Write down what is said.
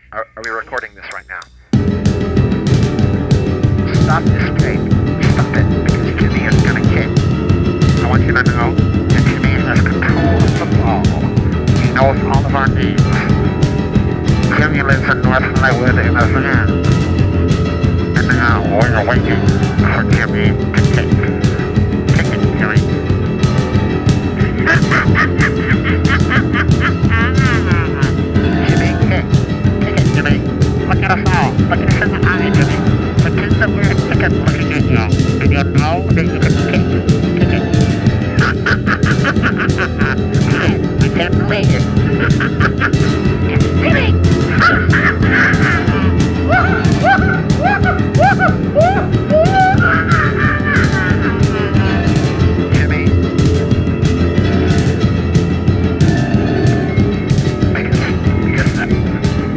Are we recording this right now? Stop this tape. Stop it, because Jimmy is gonna kick. I want you to know that Jimmy has control of the ball. He knows all of our names. Jimmy lives in North Hollywood in a van. And now we're waiting for Jimmy to kick. Kick it, Jimmy. Jimmy, kick. Kick it, Jimmy. Look at us all. Look at us in the